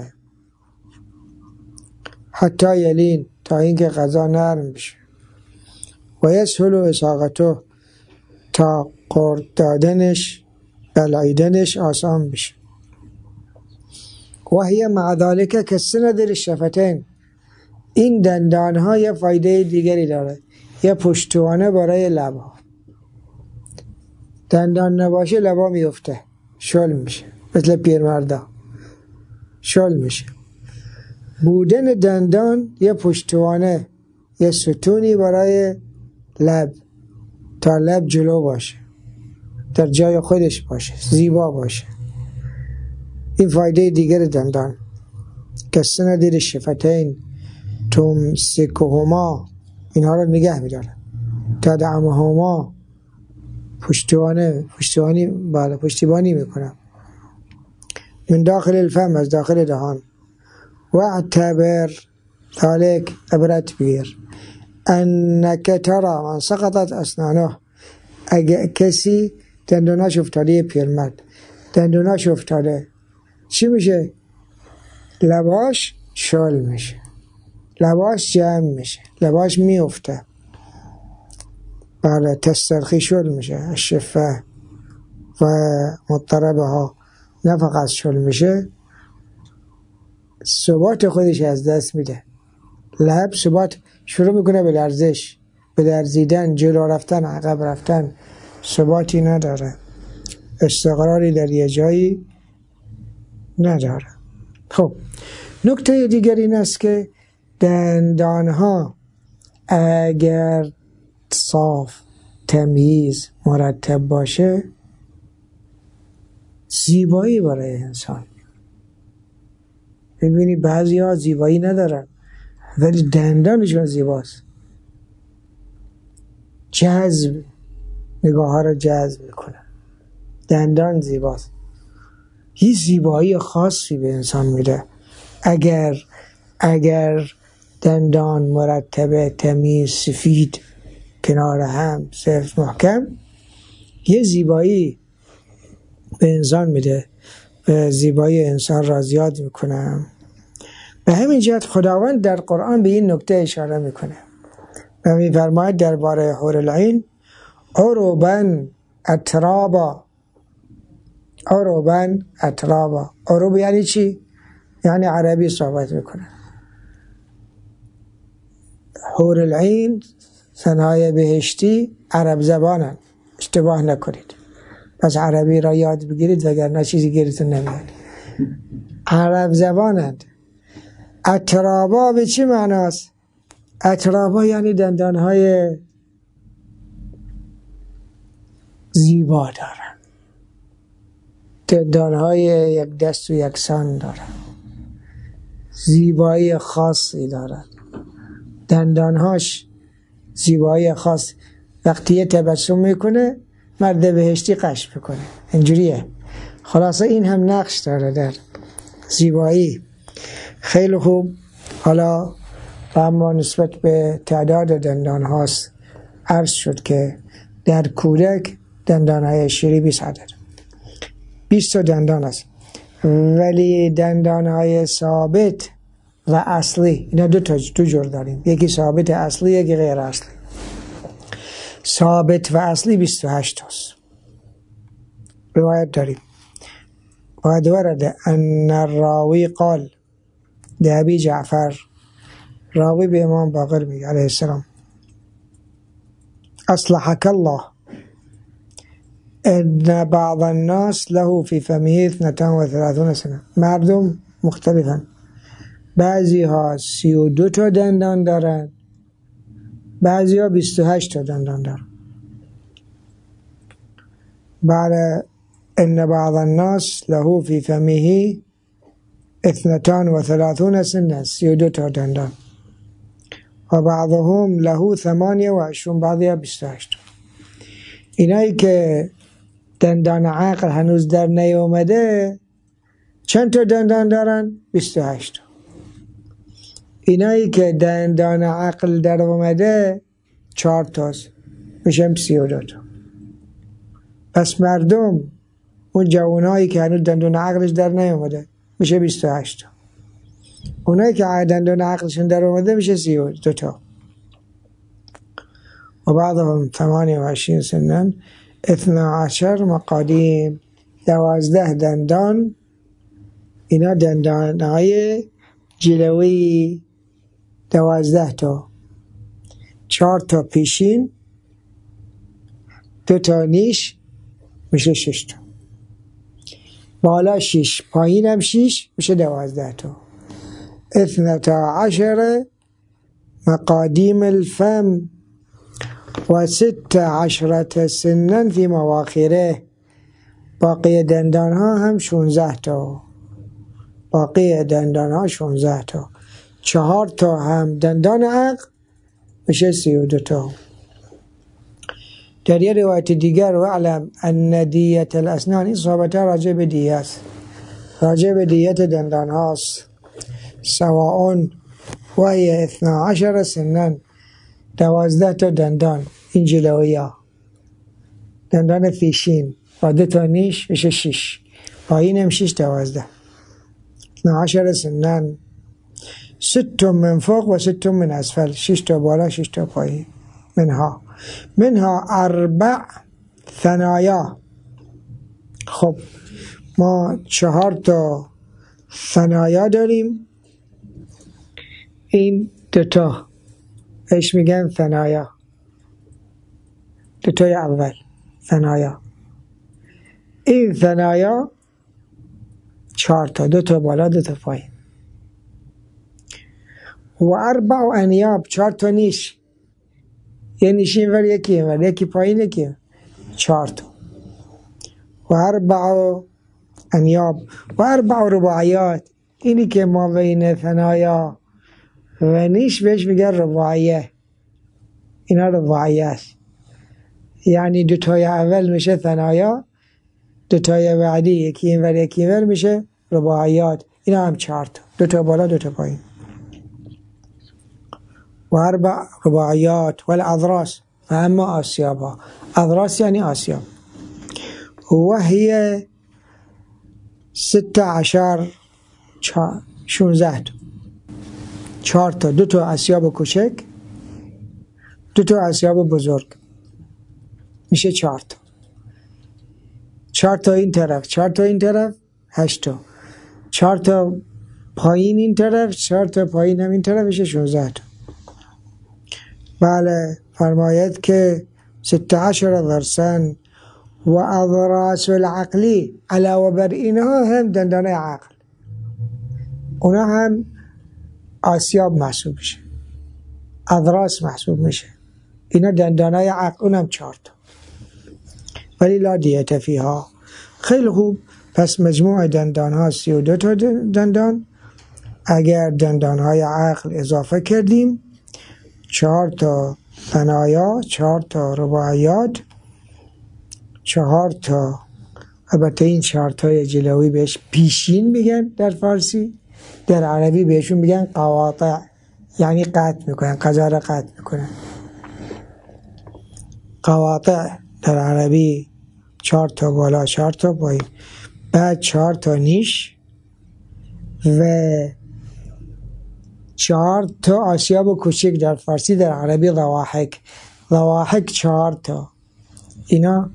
حتی یلین، تا اینکه غذا نرم بشه. و یسهل اساقته، تا قرد دادنش بلعیدنش آسان بشه. و هی مع ذالک کالسند للشفتین، این دندانها یه فایده دیگری داره، یه پشتوانه برای لبا. دندان نباشه لبا میفته، شل میشه، مثل پیرمردا شل میشه. بودن دندان یه پشتوانه، یه ستونی برای لب، تا لب جلو باشه، در جای خودش باشه، زیبا باشه. این فایده دیگر دندان. کالسند للشفتین تمسکهما، اینها رو نگه میداره. تدعمهما، پشتوانه پشتوانی بالا پشتیبانی میکنه. من داخل الفم، از داخل دهان. و اعتبر ذالک، عبرت بگیر. انک ترى من سقطت اسنانه، اگه کسی دندوناش افتاده، پیرمرد دندوناش افتاده، چی میشه؟ لباش شل میشه، لباش جمع میشه، لباش میفته. بله، تسترخی شل میشه. الشفه و مضطربه ها، نه فقط شل میشه، ثبات خودش از دست میده. لب ثبات شروع میکنه به لرزش، به لرزیدن، جلو رفتن، عقب رفتن، ثباتی نداره، استقراری در یه جایی نداره. خب نکته دیگر این است که دندانها اگر صاف، تمیز، مرتب باشه، زیبایی برای انسان. ببینی بعضی ها زیبایی ندارن ولی دندانشون زیباست، جذب، نگاه ها رو جذب میکنه، دندان زیباست. یه زیبایی خاصی به انسان میده اگر اگر دندان مرتب، تمیز، سفید، کنار هم، سفت، محکم، یه زیبایی به انسان میده، به زیبایی انسان را زیاد میکنه. به همین جهت خداوند در قرآن به این نکته اشاره میکنه و میفرماید درباره حور العین: عربا اترابا. عربا اترابا. عرب یعنی چی؟ یعنی عربی صحبت میکنه. حور العین، زنهای بهشتی، عرب زبانن، اشتباه نکنید. پس عربی را یاد بگیرید وگرنه چیزی گیرتون نمیاد. عرب زبانند. اترابا به چی معناست؟ اترابا یعنی دندانهای زیبا دارن، دندانهای یک دست و یکسان دارن، زیبایی خاصی دارن. دندانهاش زیبایی خاص، وقتی یه تبسم میکنه مرد بهشتی قش میکنه، اینجوریه. خلاصه این هم نقش داره در زیبایی. خیلی خوب. حالا اما نسبت به تعداد دندان هاست عرض شد که در کودک دندان های شیری بیست عدد، بیست دندان است، ولی دندان های ثابت و اصلی، اینا دو تا دو جور داریم، یکی ثابت اصلی، یکی غیر اصلی. ثابت و اصلی بیست و هشت است. روایت داریم: وقد ورد ان الراوی قال لأبي جعفر، راوی به امام باقر میگه علیه السلام: اصلحك الله ان بعض الناس له في فمه اثنتان و ثلاثون سنه. مردم مختلفن، بعضی ها سی و دو تا دندان دارن، بعضی ها بیست و هشت تا دندان دارن. بعد ان بعض الناس له في فمه اثنتان و ثلاثون سنه، سی و دو تا دندان. و بعضهم له ثمانیه و عشرون، بعضی ها بیست و هشت. اینایی که دندان عقل هنوز در نیامده چند تا دندان دارن؟ بیست و هشت. اینایی که دندان عقل در اومده چهار تاست، میشم سی و دو تا. پس مردم اون جوانایی که هنوز دندان عقلش در نیامده میشه بیست و هشت تا. اونایی که دندان عقلشون در اومده میشه سی و دو تا. و بعضهم ثمانیه و عشرین سنن اثنا عشر مقادیم، دوازده دندان. اینا دندان های جلوی دوازده تا، چهار تا پیشین، دو تا نیش، میشه شش تا. بالا شش، پایین هم شش، میشه دوازده تا. اثنتا عشر مقادیم الفم و ست عشرت سنن فی مواخره. باقی دندان ها هم شونزده تا. باقی دندان ها شونزده تا. چهار تا هم دندان عقل میشه سی و دو تا. در یه روایت دیگر و علم ان دیت الاسنان، این صحبت ها راجع به دیت است، راجع به دیت دندان هاست. سواء و هی اثنا عشر سنن، دوازده تا دندان، این جلوی ها دندان پیشین و دو تا نیش میشه شش، پایین هم شش، دوازده. اثنا عشر سنن، ست من فوق و ست من اسفل، شش تا بالا شش تا پایین. منها منها اربع ثنایا. خب ما چهار تا ثنایا داریم، این دوتا ايش میگن؟ ثنایا. دوتای اول ثنایا. این ثنایا چهار تا، دو تا بالا دو تا پایین. و اربع انیاب، چهار تا نیش، یه نیش اینور یکی اینور، یکی پایین یکی، چهار تا. و اربع انیاب و اربع رباعیات، اینی که ما بین ثنایا و نیش بهش میگن رباعیه. اینا رباعیه است، یعنی دوتای اول میشه ثنایا، دوتای بعدی یکی اینور یکی اینور میشه رباعیات. اینا هم چهار تا، دوتا بالا دوتا پایین. و اربع رباعیات و الاضراس، و اما آسیابا. اضراس یعنی آسیاب. و هی ست عشر، شونزده تا. چهار تا، دو تا آسیاب کوچک، دو تا آسیاب بزرگ، میشه چهار تا. چهار تا این طرف، چهار تا این طرف، هشت تا. چهار تا پایین این طرف، چهار تا پایین هم این طرف، میشه شونزده تا. بله، فرماید که ست عشر ضرسن و اضراس العقلی، علاوه بر اینها هم دندان عقل، اونا هم آسیاب محسوب میشه، اضراس محسوب میشه. اینا دندانای عقل، اونم چهار تا، ولی لا دیت فیها. خیلی خوب، پس مجموع دندان ها سی و دو تا دندان. اگر دندان های عقل اضافه کردیم، چهار تا ثنایا، چهار تا رباعیات، چهار تا، البته این چهار تای جلوی بهش پیشین میگن در فارسی، در عربی بهشون میگن قواطع، یعنی قطع میکنن، قضا را قطع میکنن. قواطع در عربی چهار تا بالا چهار تا پایین، بعد چهار تا نیش و چهار تا آسیاب کوچک در فارسی، در عربی ضواحک. ضواحک چهار تا. اینا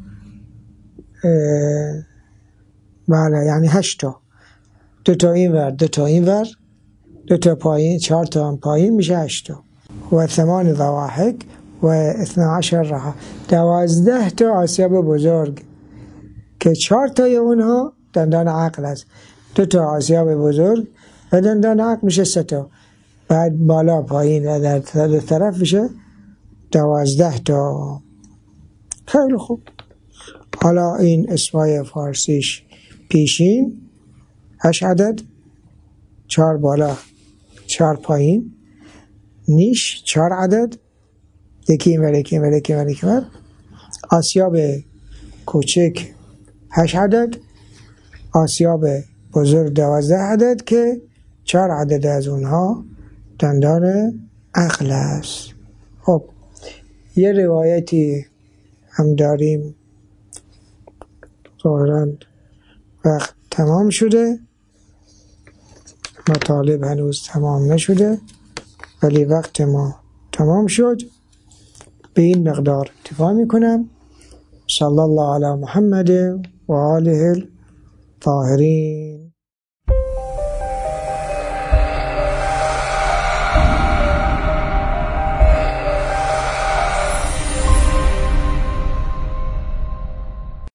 بله یعنی هشت تا، دو تا این ور دو تا این ور، دو تا پایین، چهار تا هم پایین، میشه هشت تا. و ثمان ضواحک و اثنا عشر رها، دوازده تا آسیاب بزرگ که چهار تای اونها دندان عقل است. دو تا آسیاب بزرگ و دندان عقل میشه سه تا. بعد بالا پایین در دو طرف میشه دوازده تا. خیلی خوب. حالا این اسمای فارسیش پیشین هشت عدد، چهار بالا چهار پایین، نیش چهار عدد، یکی اینور یکی اینور یکی اینور یکی اینور. آسیاب کوچک هشت عدد، آسیاب بزرگ دوازده عدد که چهار عدد از اونها دندان عقل است. خب یه روایتی هم داریم، ظاهراً وقت تمام شده، مطالب هنوز تمام نشده ولی وقت ما تمام شد. به این مقدار اکتفا میکنم. صلی الله علی محمد و آله الطاهرین.